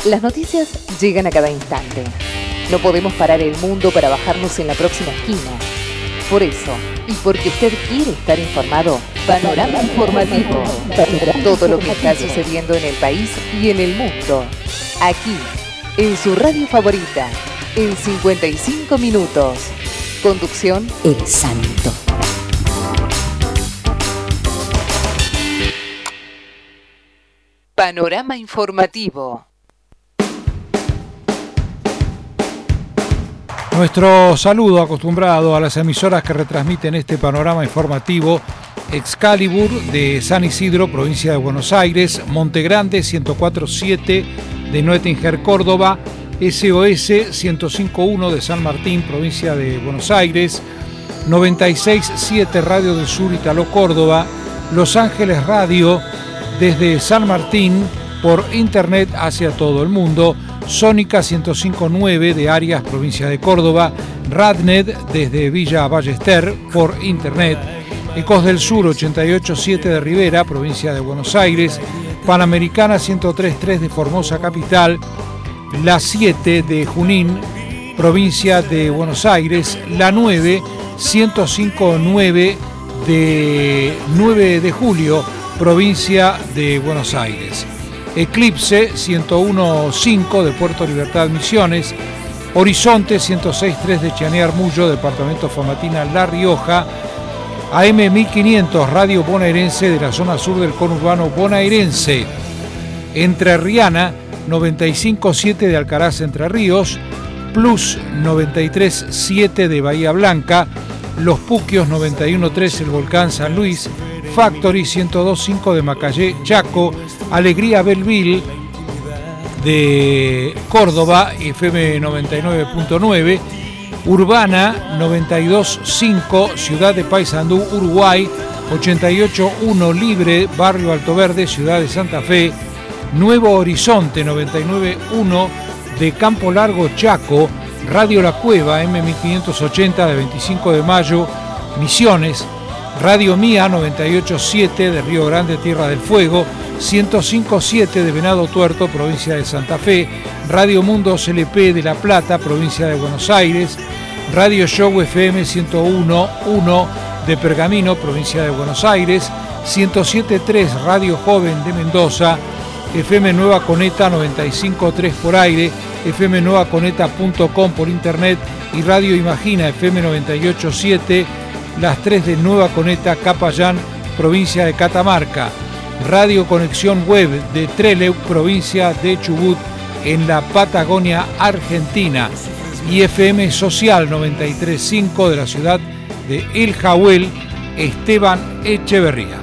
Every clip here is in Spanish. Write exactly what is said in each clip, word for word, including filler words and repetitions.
Las noticias llegan a cada instante. No podemos parar el mundo para bajarnos en la próxima esquina. Por eso, y porque usted quiere estar informado, Panorama Informativo. Todo lo que está sucediendo en el país y en el mundo. Aquí, en su radio favorita, en cincuenta y cinco minutos. Conducción, El Santo. Panorama Informativo. Nuestro saludo acostumbrado a las emisoras que retransmiten este panorama informativo: Excalibur de San Isidro, provincia de Buenos Aires; Montegrande ciento cuatro punto siete de Nuettinger, Córdoba; S O S ciento cinco punto uno de San Martín, provincia de Buenos Aires; noventa y seis punto siete Radio del Sur, Italo, Córdoba; Los Ángeles Radio desde San Martín por internet hacia todo el mundo; Sónica ciento cinco punto nueve de Arias, provincia de Córdoba; Radnet desde Villa Ballester por internet; Ecos del Sur ochenta y ocho punto siete de Rivera, provincia de Buenos Aires; Panamericana ciento tres punto tres de Formosa, capital; La siete de Junín, provincia de Buenos Aires; La nueve ciento cinco punto nueve de nueve de Julio, provincia de Buenos Aires; Eclipse ciento uno punto cinco de Puerto Libertad, Misiones; Horizonte ciento seis punto tres de Chañar Mullo, departamento Famatina, La Rioja; A M mil quinientos Radio Bonaerense de la zona sur del conurbano bonaerense; Entrerriana noventa y cinco punto siete de Alcaraz, Entre Ríos; Plus noventa y tres punto siete de Bahía Blanca; Los Puquios noventa y uno punto tres El Volcán, San Luis; Factory ciento dos punto cinco de Macallé, Chaco; Alegría Belleville de Córdoba, F M noventa y nueve punto nueve; Urbana noventa y dos punto cinco Ciudad de Paysandú, Uruguay; ochenta y ocho punto uno Libre, Barrio Alto Verde, Ciudad de Santa Fe; Nuevo Horizonte noventa y nueve punto uno de Campo Largo, Chaco; Radio La Cueva M mil quinientos ochenta de veinticinco de Mayo, Misiones; Radio Mía noventa y ocho punto siete de Río Grande, Tierra del Fuego; ciento cinco punto siete de Venado Tuerto, provincia de Santa Fe; Radio Mundo C L P de La Plata, provincia de Buenos Aires; Radio Show F M ciento uno punto uno de Pergamino, provincia de Buenos Aires; ciento siete punto tres Radio Joven de Mendoza; F M Nueva Coneta noventa y cinco punto tres por aire; F M nueva coneta punto com por internet; y Radio Imagina F M noventa y ocho punto siete, las tres de Nueva Coneta, Capayán, provincia de Catamarca; Radio Conexión Web de Trelew, provincia de Chubut, en la Patagonia Argentina; y F M Social noventa y tres punto cinco de la ciudad de El Jawel, Esteban Echeverría.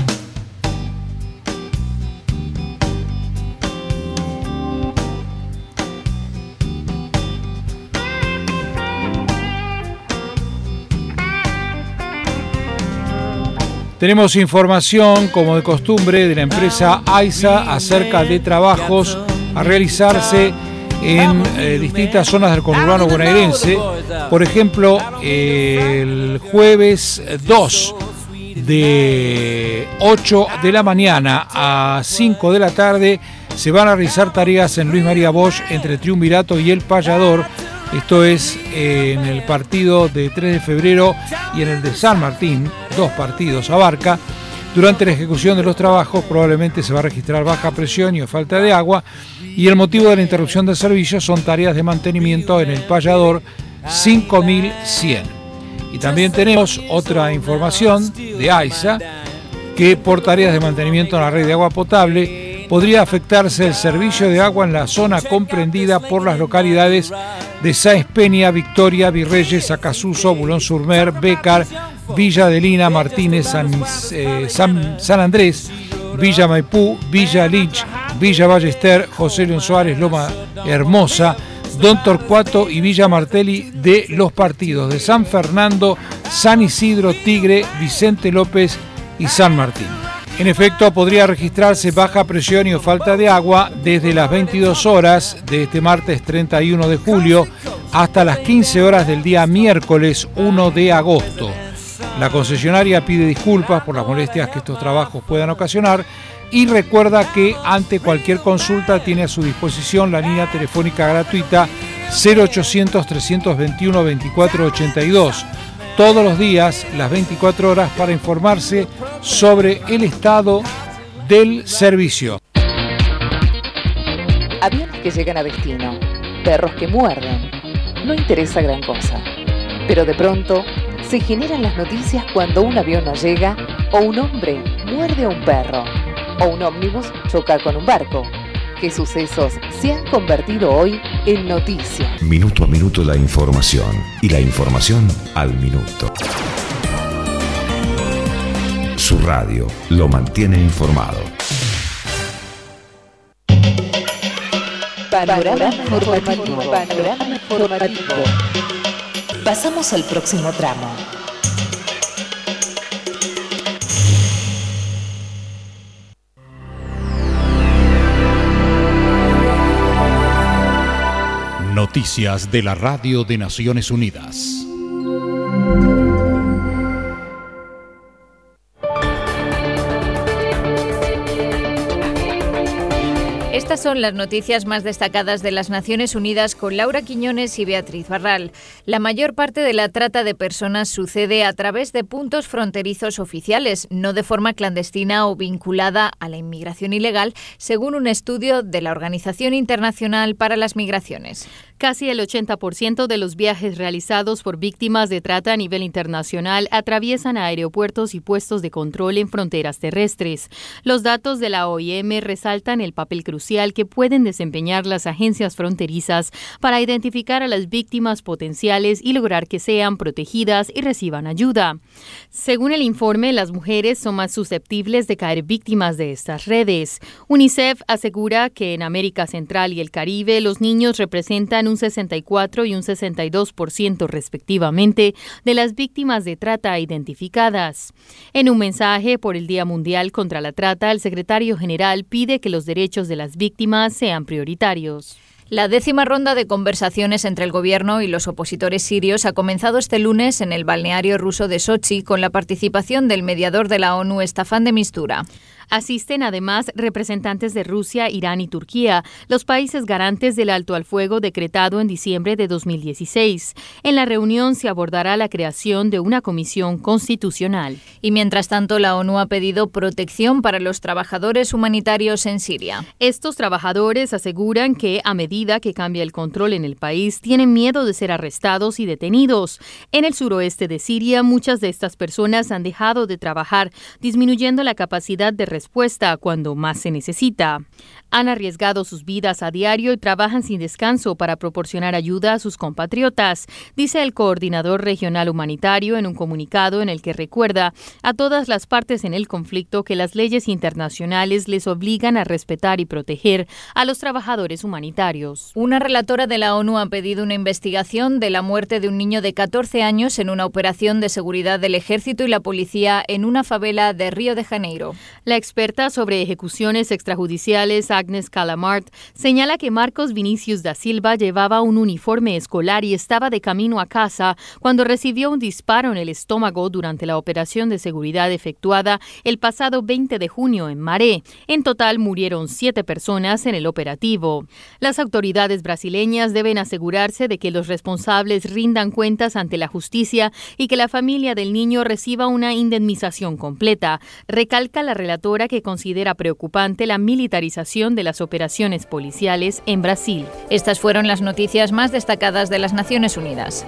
Tenemos información, como de costumbre, de la empresa AISA acerca de trabajos a realizarse en eh, distintas zonas del conurbano bonaerense. Por ejemplo, eh, el jueves dos, de ocho de la mañana a cinco de la tarde, se van a realizar tareas en Luis María Bosch, entre Triunvirato y El Payador. Esto es eh, en el partido de tres de febrero y en el de San Martín, dos partidos abarca. Durante la ejecución de los trabajos probablemente se va a registrar baja presión y falta de agua, y el motivo de la interrupción del servicio son tareas de mantenimiento en El Payador cinco mil cien. Y también tenemos otra información de AISA, que por tareas de mantenimiento en la red de agua potable podría afectarse el servicio de agua en la zona comprendida por las localidades de Sáenz Peña, Victoria, Virreyes, Acasuso, Boulogne-sur-Mer, Bécar, Villa Adelina, Martínez, San, eh, San, San Andrés, Villa Maipú, Villa Lich, Villa Ballester, José León Suárez, Loma Hermosa, Don Torcuato y Villa Martelli, de los partidos de San Fernando, San Isidro, Tigre, Vicente López y San Martín. En efecto, podría registrarse baja presión y o falta de agua desde las veintidós horas de este martes treinta y uno de julio hasta las quince horas del día miércoles uno de agosto. La concesionaria pide disculpas por las molestias que estos trabajos puedan ocasionar, Y recuerda que ante cualquier consulta tiene a su disposición la línea telefónica gratuita cero ochocientos, trescientos veintiuno, veinticuatro ochenta y dos. Todos los días, las veinticuatro horas, para informarse sobre el estado del servicio. Aviones que llegan a destino, perros que muerden. No interesa gran cosa. Pero de pronto se generan las noticias cuando un avión no llega, o un hombre muerde a un perro, o un ómnibus choca con un barco. ¿Qué sucesos se han convertido hoy en noticias? Minuto a minuto la información, y la información al minuto. Su radio lo mantiene informado. Panorama informativo. Panorama informativo. Pasamos al próximo tramo. Noticias de la Radio de Naciones Unidas. Estas son las noticias más destacadas de las Naciones Unidas con Laura Quiñones y Beatriz Barral. La mayor parte de la trata de personas sucede a través de puntos fronterizos oficiales, no de forma clandestina o vinculada a la inmigración ilegal, según un estudio de la Organización Internacional para las Migraciones. Casi el ochenta por ciento de los viajes realizados por víctimas de trata a nivel internacional atraviesan aeropuertos y puestos de control en fronteras terrestres. Los datos de la O I M resaltan el papel crucial que pueden desempeñar las agencias fronterizas para identificar a las víctimas potenciales y lograr que sean protegidas y reciban ayuda. Según el informe, las mujeres son más susceptibles de caer víctimas de estas redes. UNICEF asegura que en América Central y el Caribe los niños representan un sesenta y cuatro y un sesenta y dos por ciento respectivamente de las víctimas de trata identificadas. En un mensaje por el Día Mundial contra la Trata, el secretario general pide que los derechos de las víctimas sean prioritarios. La décima ronda de conversaciones entre el gobierno y los opositores sirios ha comenzado este lunes en el balneario ruso de Sochi con la participación del mediador de la ONU, Staffan de Mistura. Asisten además representantes de Rusia, Irán y Turquía, los países garantes del alto al fuego decretado en diciembre de dos mil dieciséis. En la reunión se abordará la creación de una comisión constitucional. Y mientras tanto, la ONU ha pedido protección para los trabajadores humanitarios en Siria. Estos trabajadores aseguran que, a medida que cambia el control en el país, tienen miedo de ser arrestados y detenidos. En el suroeste de Siria, muchas de estas personas han dejado de trabajar, disminuyendo la capacidad de respuesta cuando más se necesita. Han arriesgado sus vidas a diario y trabajan sin descanso para proporcionar ayuda a sus compatriotas, dice el coordinador regional humanitario en un comunicado en el que recuerda a todas las partes en el conflicto que las leyes internacionales les obligan a respetar y proteger a los trabajadores humanitarios. Una relatora de la ONU ha pedido una investigación de la muerte de un niño de catorce años en una operación de seguridad del ejército y la policía en una favela de Río de Janeiro. La experta sobre ejecuciones extrajudiciales, Agnes Calamart, señala que Marcos Vinicius da Silva llevaba un uniforme escolar y estaba de camino a casa cuando recibió un disparo en el estómago durante la operación de seguridad efectuada el pasado veinte de junio en Maré. En total murieron siete personas en el operativo. Las autoridades brasileñas deben asegurarse de que los responsables rindan cuentas ante la justicia y que la familia del niño reciba una indemnización completa. Recalca la relatora que considera preocupante la militarización de las operaciones policiales en Brasil. Estas fueron las noticias más destacadas de las Naciones Unidas.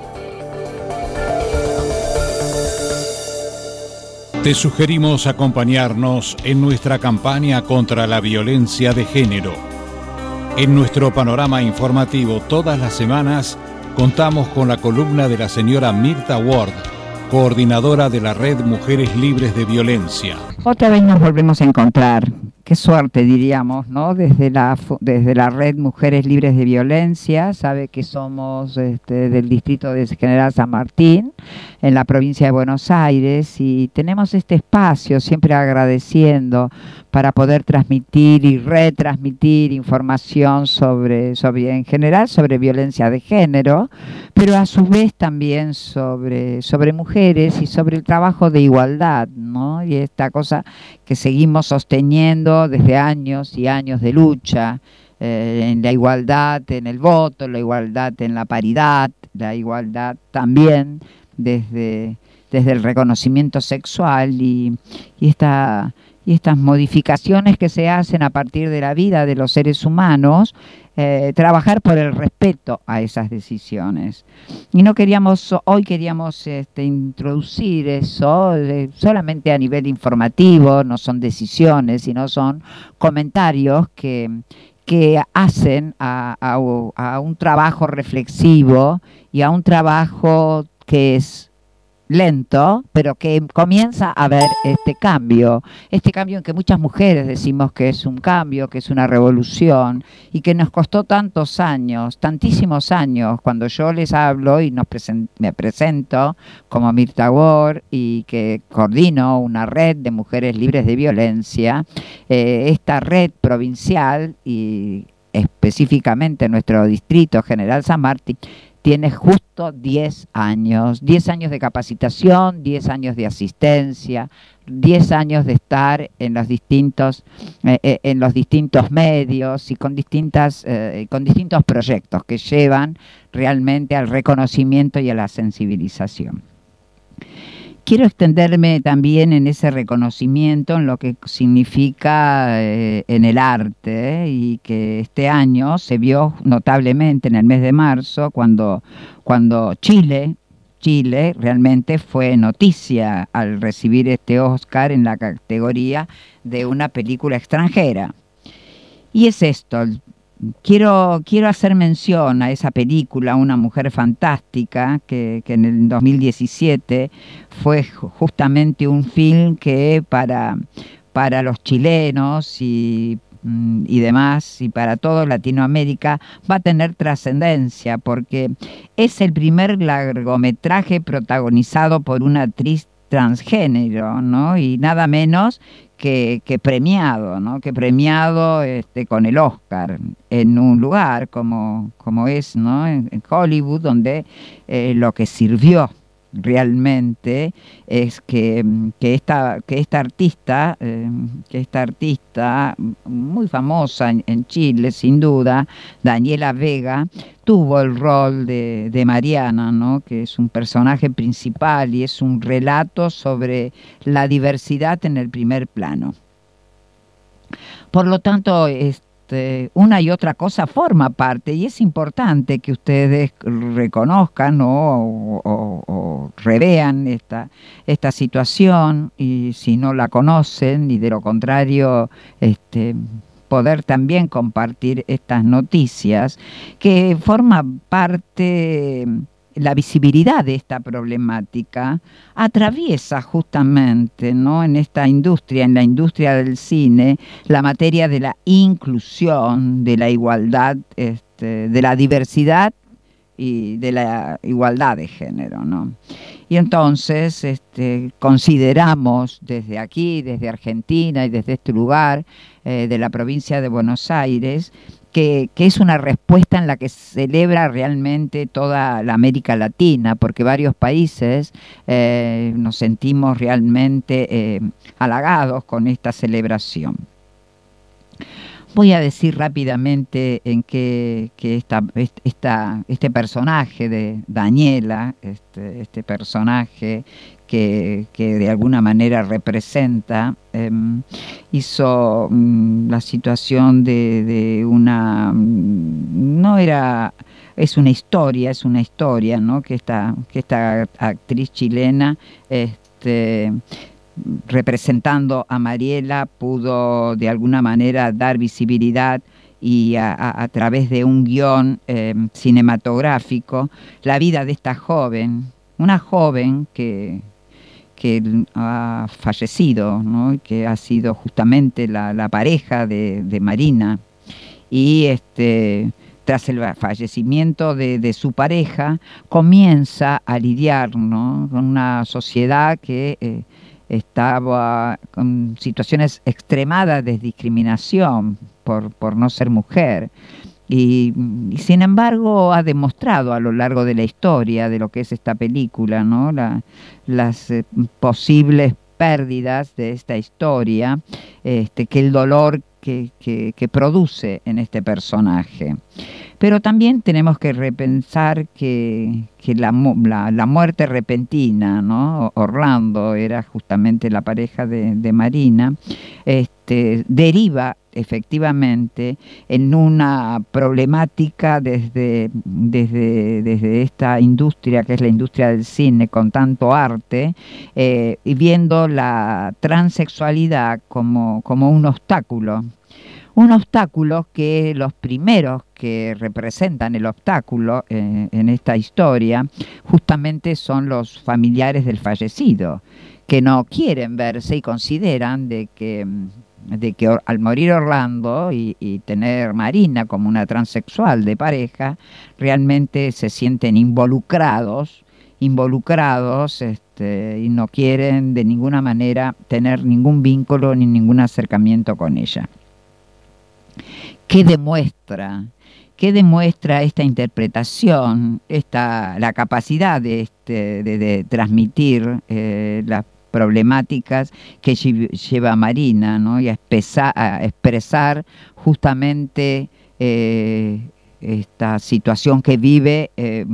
Te sugerimos acompañarnos en nuestra campaña contra la violencia de género. En nuestro panorama informativo todas las semanas contamos con la columna de la señora Mirta Ward, coordinadora de la Red Mujeres Libres de Violencia. Otra vez nos volvemos a encontrar. Qué suerte, diríamos, ¿no? Desde la, desde la Red Mujeres Libres de Violencia, sabe que somos este, del distrito de General San Martín, en la provincia de Buenos Aires, y tenemos este espacio siempre agradeciendo para poder transmitir y retransmitir información sobre, sobre, en general, sobre violencia de género, pero a su vez también sobre, sobre mujeres y sobre el trabajo de igualdad, ¿no? Y esta cosa que seguimos sosteniendo fruto desde años y años de lucha eh, en la igualdad en el voto, la igualdad en la paridad, la igualdad también desde, desde el reconocimiento sexual y, y, esta, y estas modificaciones que se hacen a partir de la vida de los seres humanos, eh, trabajar por el respeto a esas decisiones. Y no queríamos, hoy queríamos este, introducir eso eh, solamente a nivel informativo, no son decisiones, sino son comentarios que... que hacen a, a, a un trabajo reflexivo y a un trabajo que es lento, pero que comienza a haber este cambio, este cambio en que muchas mujeres decimos que es un cambio, que es una revolución, y que nos costó tantos años, tantísimos años. Cuando yo les hablo y nos present, me presento como Mirta Ward y que coordino una red de mujeres libres de violencia, eh, esta red provincial y específicamente nuestro distrito General San Martín, tiene justo diez años, diez años de capacitación, diez años de asistencia, diez años de estar en los distintos, eh, en los distintos medios y con, distintas, eh, con distintos proyectos que llevan realmente al reconocimiento y a la sensibilización. Quiero extenderme también en ese reconocimiento, en lo que significa eh, en el arte, eh, y que este año se vio notablemente en el mes de marzo, cuando, cuando Chile, Chile realmente fue noticia al recibir este Oscar en la categoría de una película extranjera. Y es esto. Quiero, quiero hacer mención a esa película, Una mujer fantástica, que, que en el dos mil diecisiete fue justamente un film que para, para los chilenos y, y demás, y para toda Latinoamérica, va a tener trascendencia, porque es el primer largometraje protagonizado por una actriz transgénero, ¿no? Y nada menos que, que premiado, ¿no? Que premiado este, con el Oscar en un lugar como, como es, ¿no? en, en Hollywood, donde eh, lo que sirvió realmente es que, que, esta, que esta artista, eh, que esta artista muy famosa en, en Chile, sin duda, Daniela Vega, tuvo el rol de, de Mariana, ¿no? Que es un personaje principal y es un relato sobre la diversidad en el primer plano. Por lo tanto, este, una y otra cosa forma parte, y es importante que ustedes reconozcan o, o, o revean esta, esta situación, y si no la conocen, y de lo contrario, este, poder también compartir estas noticias, que forma parte. La visibilidad de esta problemática atraviesa justamente, ¿no? en esta industria, en la industria del cine, la materia de la inclusión, de la igualdad, este, de la diversidad y de la igualdad de género, ¿no? Y entonces este, consideramos desde aquí, desde Argentina y desde este lugar eh, de la provincia de Buenos Aires, Que, que es una respuesta en la que celebra realmente toda la América Latina, porque varios países eh, nos sentimos realmente eh, halagados con esta celebración. Voy a decir rápidamente en qué que esta, esta, este personaje de Daniela, este, este personaje que, que de alguna manera representa, eh, hizo mm, la situación de, de una, no era, es una historia, es una historia, ¿no? que esta, que esta actriz chilena, este, representando a Mariela, pudo de alguna manera dar visibilidad y a, a, a través de un guión eh, cinematográfico la vida de esta joven, una joven que, que ha fallecido, ¿no? que ha sido justamente la, la pareja de, de Marina, y este tras el fallecimiento de, de su pareja comienza a lidiar, ¿no? con una sociedad que eh, estaba con situaciones extremadas de discriminación por, por no ser mujer. Y, y sin embargo ha demostrado a lo largo de la historia de lo que es esta película, ¿no? la, las eh, posibles pérdidas de esta historia, este, que el dolor que, que, que produce en este personaje. Pero también tenemos que repensar que, que la, la, la muerte repentina, ¿no? Orlando era justamente la pareja de, de Marina, este, deriva efectivamente en una problemática desde, desde, desde esta industria que es la industria del cine con tanto arte, eh, y viendo la transexualidad como, como un obstáculo. Un obstáculo que los primeros que representan el obstáculo eh, en esta historia justamente son los familiares del fallecido, que no quieren verse y consideran de que, de que al morir Orlando y, y tener Marina como una transexual de pareja, realmente se sienten involucrados, involucrados este, y no quieren de ninguna manera tener ningún vínculo ni ningún acercamiento con ella. ¿Qué demuestra? ¿Qué demuestra esta interpretación, esta, la capacidad de, este, de, de transmitir eh, las problemáticas que lleva Marina, ¿no? Y a, espesa, a expresar justamente eh, esta situación que vive eh,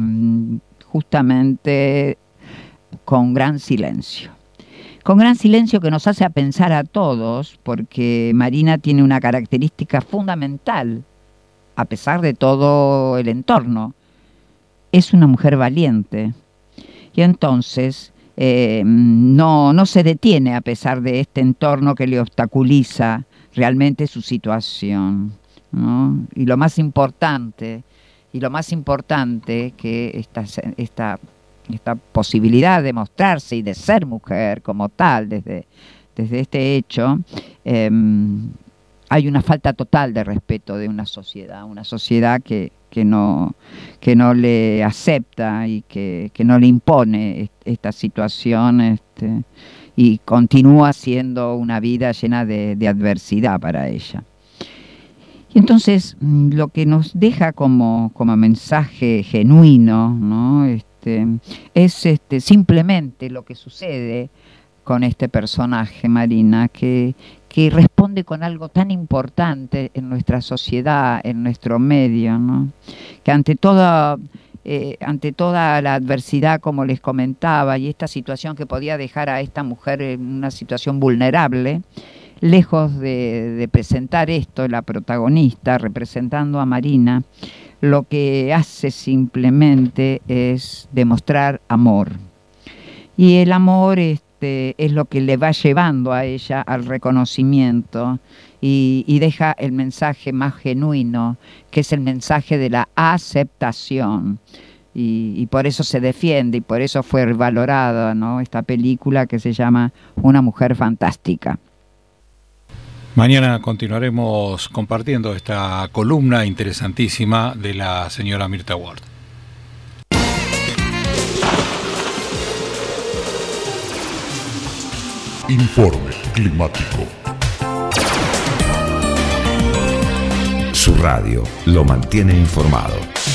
justamente con gran silencio? Con gran silencio que nos hace a pensar a todos, porque Marina tiene una característica fundamental, a pesar de todo el entorno. Es una mujer valiente. Y entonces eh, no, no se detiene a pesar de este entorno que le obstaculiza realmente su situación, ¿no? Y lo más importante, y lo más importante que esta... esta esta posibilidad de mostrarse y de ser mujer como tal desde, desde este hecho, eh, hay una falta total de respeto de una sociedad, una sociedad que, que, no, que no le acepta y que, que no le impone esta situación este, y continúa siendo una vida llena de, de adversidad para ella. Y entonces lo que nos deja como, como mensaje genuino, ¿no? Este, es este, simplemente lo que sucede con este personaje, Marina, que, que responde con algo tan importante en nuestra sociedad, en nuestro medio, ¿no? Que ante toda, eh, ante toda la adversidad, como les comentaba, y esta situación que podía dejar a esta mujer en una situación vulnerable, lejos de, de presentar esto, la protagonista, representando a Marina, lo que hace simplemente es demostrar amor. Y el amor este, es lo que le va llevando a ella al reconocimiento y, y deja el mensaje más genuino, que es el mensaje de la aceptación. Y, y por eso se defiende y por eso fue valorada, ¿no? Esta película que se llama Una mujer fantástica. Mañana continuaremos compartiendo esta columna interesantísima de la señora Mirta Ward. Informe climático. Su radio lo mantiene informado.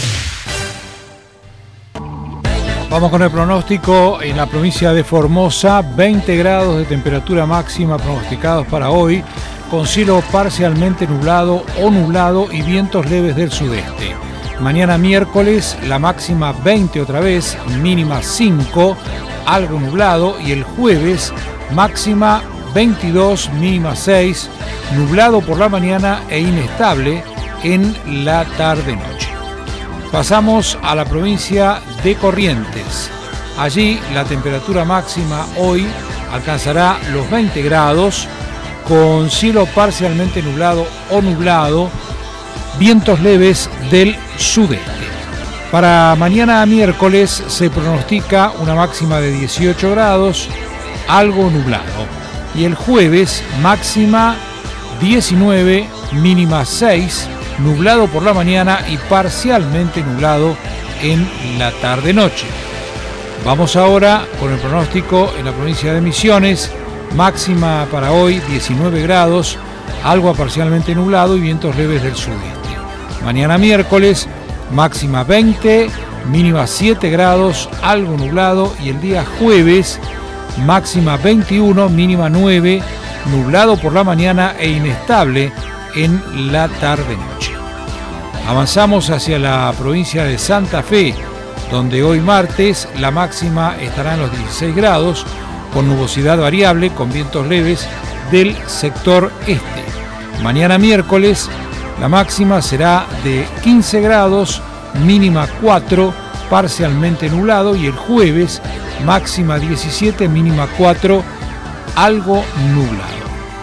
Vamos con el pronóstico. En la provincia de Formosa, veinte grados de temperatura máxima pronosticados para hoy, con cielo parcialmente nublado o nublado y vientos leves del sudeste. Mañana miércoles, la máxima veinte otra vez, mínima cinco, algo nublado, y el jueves, máxima veintidós, mínima seis, nublado por la mañana e inestable en la tarde-noche. Pasamos a la provincia de Corrientes. Allí la temperatura máxima hoy alcanzará los veinte grados, con cielo parcialmente nublado o nublado, vientos leves del sudeste. Para mañana miércoles se pronostica una máxima de dieciocho grados, algo nublado. Y el jueves máxima diecinueve, mínima seis, nublado por la mañana y parcialmente nublado en la tarde-noche. Vamos ahora con el pronóstico en la provincia de Misiones. Máxima para hoy diecinueve grados, algo parcialmente nublado y vientos leves del sudeste. Mañana miércoles, máxima veinte, mínima siete grados, algo nublado, y el día jueves, máxima veintiuno, mínima nueve, nublado por la mañana e inestable en la tarde-noche. Avanzamos hacia la provincia de Santa Fe, donde hoy martes la máxima estará en los dieciséis grados, con nubosidad variable, con vientos leves del sector este. Mañana miércoles la máxima será de quince grados, mínima cuatro, parcialmente nublado, y el jueves máxima diecisiete, mínima cuatro, algo nublado.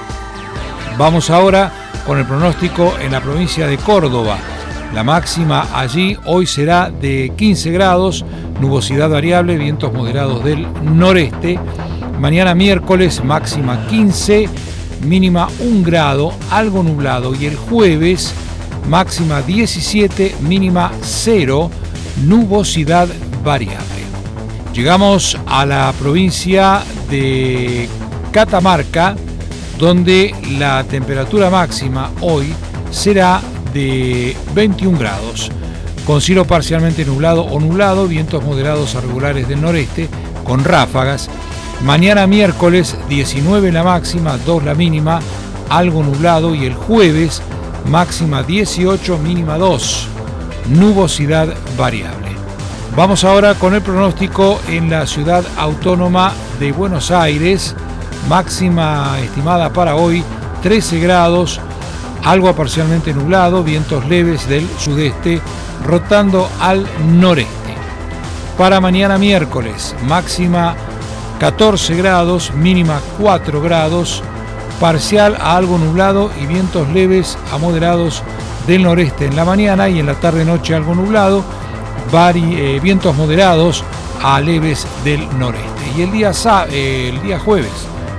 Vamos ahora con el pronóstico en la provincia de Córdoba. La máxima allí hoy será de quince grados, nubosidad variable, vientos moderados del noreste. Mañana miércoles máxima quince, mínima un grado, algo nublado, y el jueves máxima diecisiete, mínima cero, nubosidad variable. Llegamos a la provincia de Catamarca, donde la temperatura máxima hoy será de veintiún grados, con cielo parcialmente nublado o nublado, vientos moderados a regulares del noreste, con ráfagas. Mañana miércoles diecinueve la máxima, dos la mínima, algo nublado, y el jueves máxima dieciocho, mínima dos, nubosidad variable. Vamos ahora con el pronóstico en la ciudad autónoma de Buenos Aires. Máxima estimada para hoy trece grados, algo parcialmente nublado, vientos leves del sudeste rotando al noreste. Para mañana miércoles, máxima catorce grados, mínima cuatro grados, parcial a algo nublado y vientos leves a moderados del noreste en la mañana, y en la tarde-noche algo nublado, vari, eh, vientos moderados a leves del noreste. Y el día, eh, el día jueves,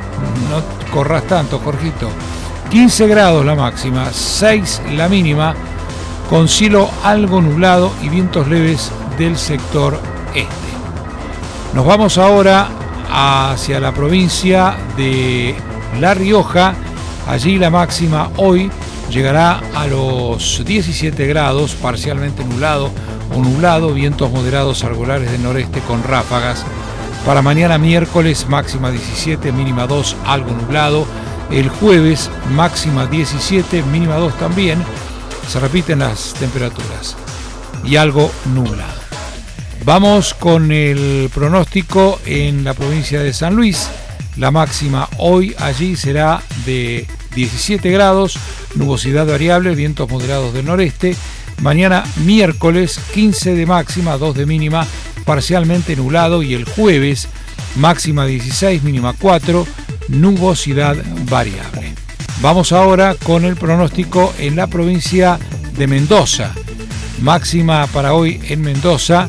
no corras tanto, Jorgito, quince grados la máxima, seis la mínima, con cielo algo nublado y vientos leves del sector este. Nos vamos ahora hacia la provincia de La Rioja. Allí la máxima hoy llegará a los diecisiete grados, parcialmente nublado o nublado, vientos moderados a regulares del noreste con ráfagas. Para mañana miércoles máxima diecisiete, mínima dos, algo nublado. El jueves máxima diecisiete, mínima dos también. Se repiten las temperaturas y algo nublado. Vamos con el pronóstico en la provincia de San Luis. La máxima hoy allí será de diecisiete grados, nubosidad variable, vientos moderados del noreste. Mañana miércoles quince de máxima, dos de mínima, parcialmente nublado, y el jueves máxima dieciséis, mínima cuatro, nubosidad variable. Vamos ahora con el pronóstico en la provincia de Mendoza. Máxima para hoy en Mendoza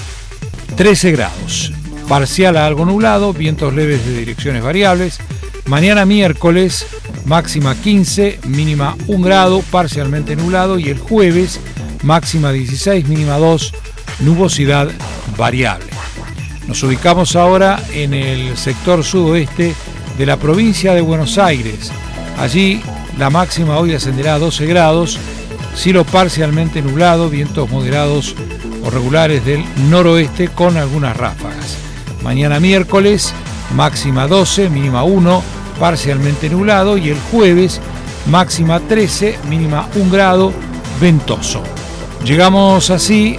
trece grados, parcial a algo nublado, vientos leves de direcciones variables. Mañana miércoles máxima quince, mínima un grado, parcialmente nublado, y el jueves máxima dieciséis, mínima dos, nubosidad variable. Nos ubicamos ahora en el sector sudoeste de la provincia de Buenos Aires. Allí la máxima hoy ascenderá a doce grados, cielo parcialmente nublado, vientos moderados o regulares del noroeste con algunas ráfagas. Mañana miércoles máxima doce, mínima uno, parcialmente nublado, y el jueves máxima trece, mínima un grado, ventoso. Llegamos así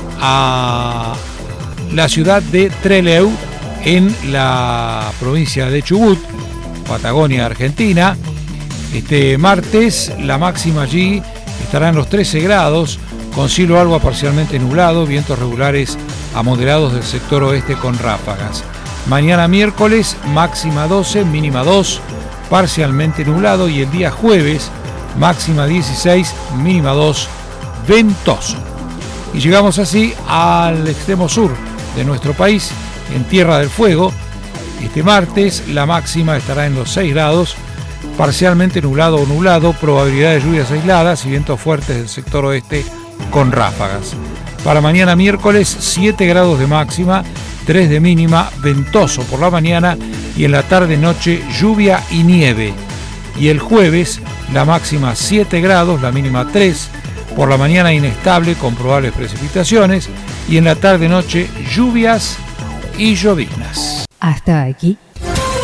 a la ciudad de Trelew, en la provincia de Chubut, Patagonia, Argentina. Este martes la máxima allí estará en los trece grados, con cielo algo parcialmente nublado, vientos regulares a moderados del sector oeste con ráfagas. Mañana miércoles máxima doce, mínima dos, parcialmente nublado, y el día jueves máxima dieciséis, mínima dos, ventoso. Y llegamos así al extremo sur de nuestro país, en Tierra del Fuego. Este martes la máxima estará en los seis grados, parcialmente nublado o nublado, probabilidad de lluvias aisladas y vientos fuertes del sector oeste con ráfagas. Para mañana miércoles siete grados de máxima, tres de mínima, ventoso por la mañana, y en la tarde-noche lluvia y nieve. Y el jueves la máxima siete grados, la mínima tres, por la mañana inestable con probables precipitaciones, y en la tarde-noche lluvias y lloviznas. Hasta aquí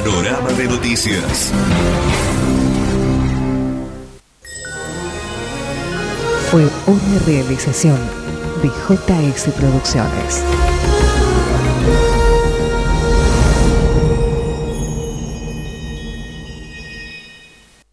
Panorama de Noticias. Fue una realización de J S Producciones.